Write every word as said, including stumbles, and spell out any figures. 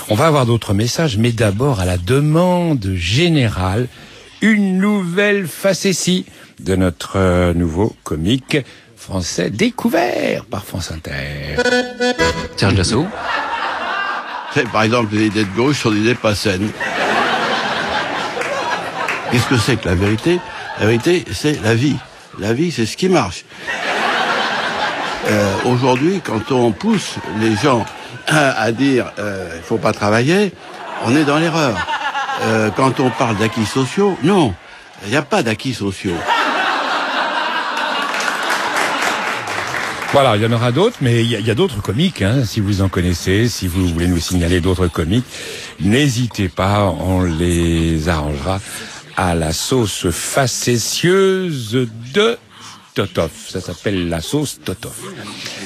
On va avoir d'autres messages, mais d'abord, à la demande générale, une nouvelle facétie de notre euh, nouveau comique français découvert par France Inter. Serge Dassault. Par exemple, les idées de gauche sont des idées pas saines. Qu'est-ce que c'est que la vérité? La vérité, c'est la vie. La vie, c'est ce qui marche. Euh, aujourd'hui, quand on pousse les gens à, à dire euh, il faut pas travailler, on est dans l'erreur. Euh, quand on parle d'acquis sociaux, non, il n'y a pas d'acquis sociaux. Voilà, il y en aura d'autres, mais il y a, y a d'autres comiques, hein, si vous en connaissez, si vous voulez nous signaler d'autres comiques, n'hésitez pas, on les arrangera à la sauce facétieuse de Totof. Ça s'appelle la sauce Totof.